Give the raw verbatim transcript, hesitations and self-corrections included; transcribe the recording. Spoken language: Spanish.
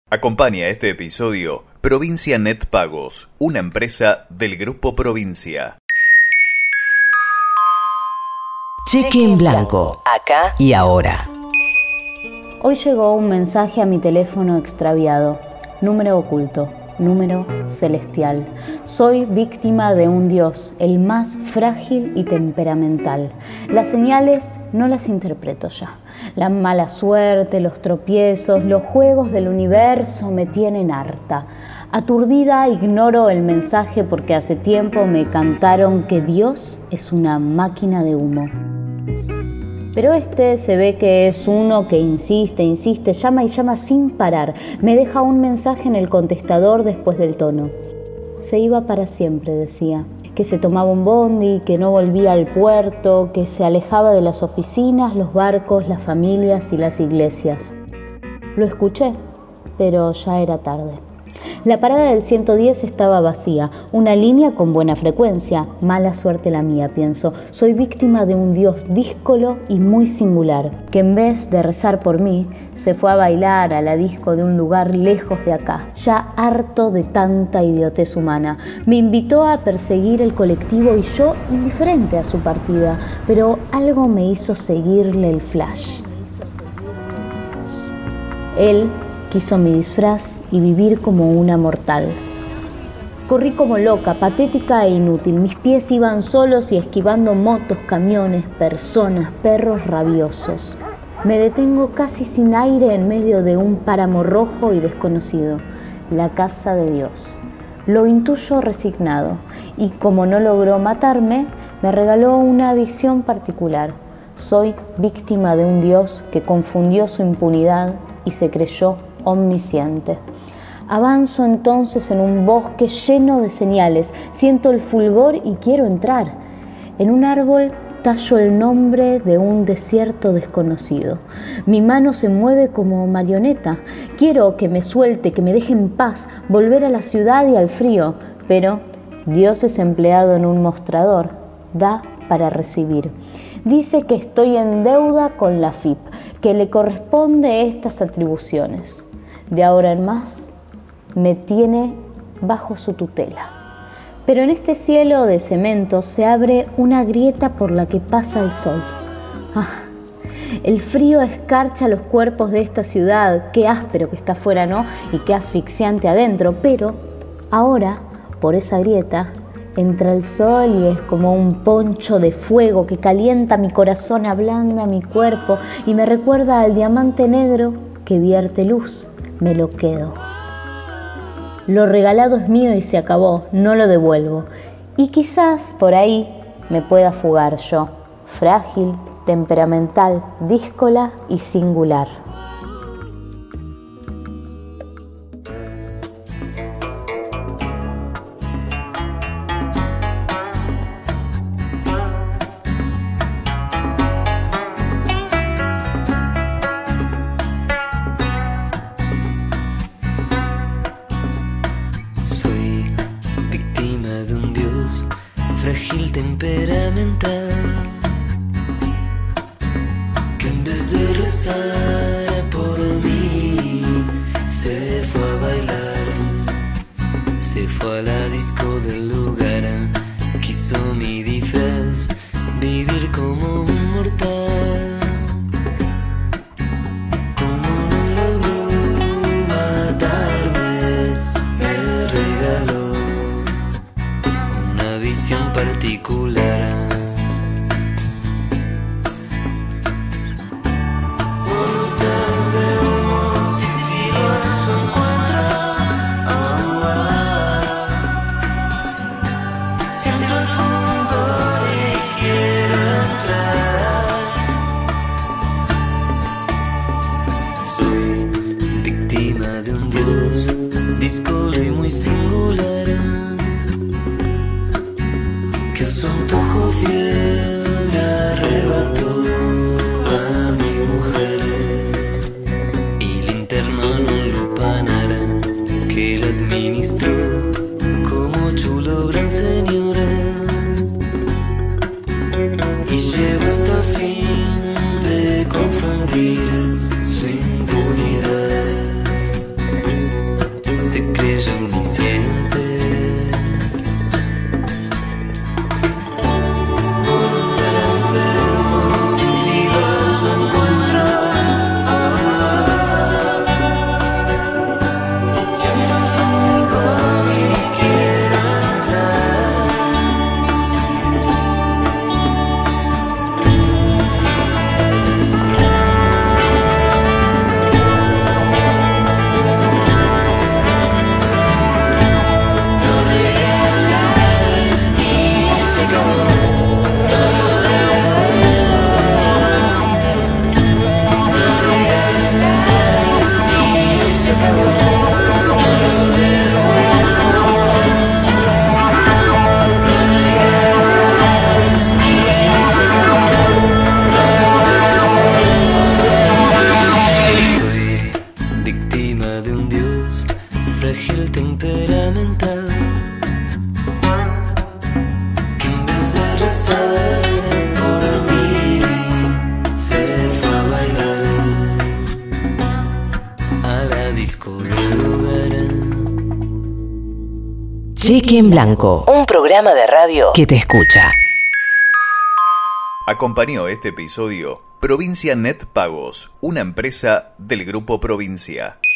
Acompaña este episodio Provincia Net Pagos, una empresa del Grupo Provincia. Cheque en blanco, acá y ahora. Hoy llegó un mensaje a mi teléfono extraviado. Número oculto, número celestial. Soy víctima de un Dios, el más frágil y temperamental. Las señales no las interpreto ya. La mala suerte, los tropiezos, los juegos del universo me tienen harta. Aturdida ignoro el mensaje porque hace tiempo me cantaron que Dios es una máquina de humo. Pero este se ve que es uno que insiste, insiste, llama y llama sin parar. Me deja un mensaje en el contestador después del tono. Se iba para siempre, decía. Que se tomaba un bondi, que no volvía al puerto, que se alejaba de las oficinas, los barcos, las familias y las iglesias. Lo escuché, pero ya era tarde. La parada del ciento diez estaba vacía, una línea con buena frecuencia. Mala suerte la mía, pienso. Soy víctima de un Dios díscolo y muy singular, que en vez de rezar por mí, se fue a bailar a la disco de un lugar lejos de acá, ya harto de tanta idiotez humana. Me invitó a perseguir el colectivo y yo indiferente a su partida, pero algo me hizo seguirle el flash. Él quiso mi disfraz y vivir como una mortal. Corrí como loca, patética e inútil. Mis pies iban solos y esquivando motos, camiones, personas, perros rabiosos. Me detengo casi sin aire en medio de un páramo rojo y desconocido. La casa de Dios. Lo intuyo resignado y como no logró matarme, me regaló una visión particular. Soy víctima de un Dios que confundió su impunidad y se creyó omnisciente. Avanzo entonces en un bosque lleno de señales. Siento el fulgor y quiero entrar. En un árbol tallo el nombre de un desierto desconocido. Mi mano se mueve como marioneta. Quiero que me suelte, que me deje en paz, volver a la ciudad y al frío. Pero Dios es empleado en un mostrador. Da para recibir. Dice que estoy en deuda con la F I P, que le corresponde estas atribuciones. De ahora en más, me tiene bajo su tutela. Pero en este cielo de cemento se abre una grieta por la que pasa el sol. Ah, el frío escarcha los cuerpos de esta ciudad. Qué áspero que está afuera, ¿no? Y qué asfixiante adentro. Pero ahora, por esa grieta, entra el sol y es como un poncho de fuego que calienta mi corazón, ablanda mi cuerpo y me recuerda al diamante negro que vierte luz. Me lo quedo. Lo regalado es mío y se acabó, no lo devuelvo. Y quizás por ahí me pueda fugar yo, frágil, temperamental, díscola y singular. Frágil temperamental, que en vez de rezar por mí, se fue a bailar, se fue a la disco del lugar, quiso mi disfraz, vivir como un mortal. Como no logró matarme, me regaló una visión particular. Voluntad de humo titila su encuentro. Oh, oh. Siento el fulgor y quiero entrar. Soy víctima de un Dios díscolo y muy singular, que su antojo fiel me arrebató a mi mujer y la internó en un lupanar que la administró como chulo gran señor, y llegó hasta el fin de confundir su impunidad. frágil temperamental, que en vez de rezar por mí se fue a bailar a la disco del lugar. Cheque en Blanco, un programa de radio que te escucha. Acompañó este episodio Provincia Net Pagos, una empresa del Grupo Provincia.